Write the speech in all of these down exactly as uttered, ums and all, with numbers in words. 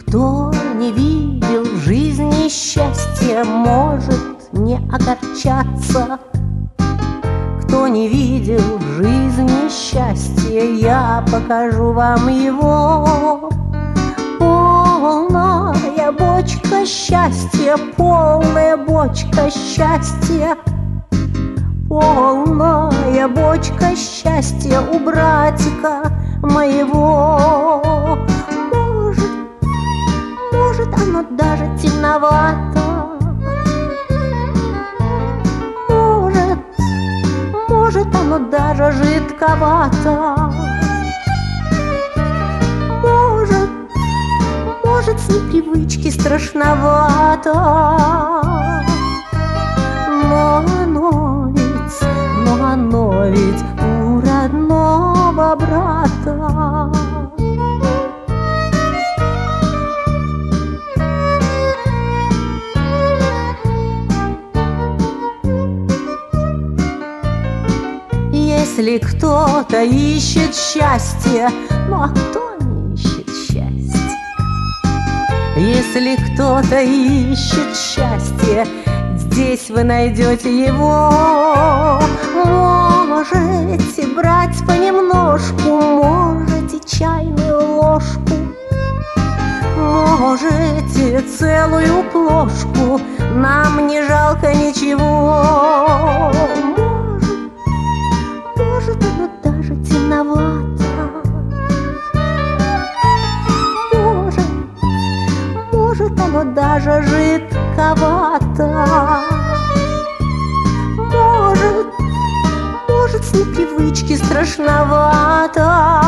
Кто не видел в жизни счастья, может не огорчаться. Кто не видел в жизни счастья, я покажу вам его. Полная бочка счастья, полная бочка счастья, полная бочка счастья у братика моего. Может, может, оно даже темновато. Может, может, оно даже жидковато. Может, может, с непривычки страшновато. Но оно ведь, но оно ведь у родного брата. Если кто-то ищет счастье, ну а кто не ищет счастье? Если кто-то ищет счастье, здесь вы найдете его. Можете брать понемножку, можете чайную ложку, можете целую плошку, нам не жалко ничего. Может, может, оно даже темновато. Может, может, оно даже жидковато. Может, может, с непривычки страшновато.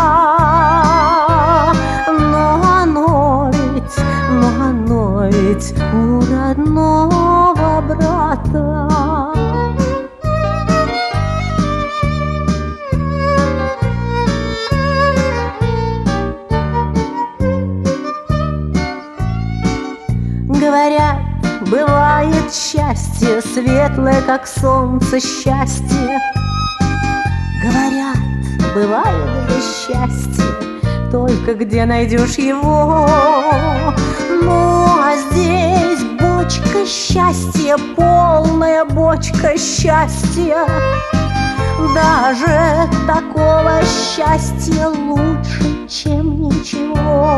Но оно ведь, но оно ведь у родного брата. Говорят, бывает счастье светлое, как солнце счастье. Говорят, бывает же счастье, только где найдешь его. Ну, а здесь бочка счастья, полная бочка счастья. Даже такого счастья лучше, чем ничего.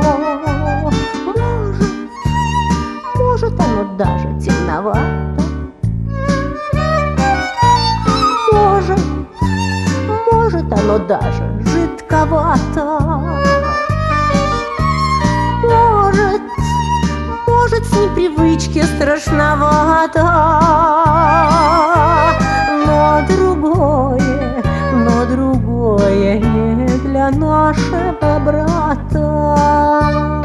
Может, оно даже темновато. Может, может, оно даже жидковато. Может, может, с непривычки страшновато. Но другое, но другое не для нашего брата.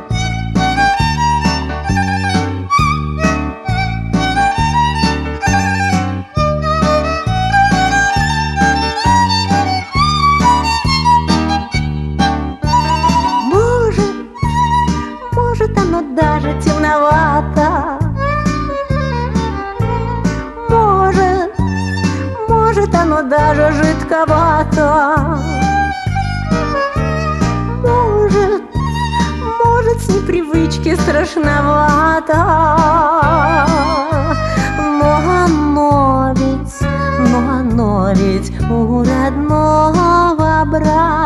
Может, оно даже темновато. Может, может, оно даже жидковато. Может, может, с непривычки страшновато. Но оно ведь, но оно ведь у родного брата.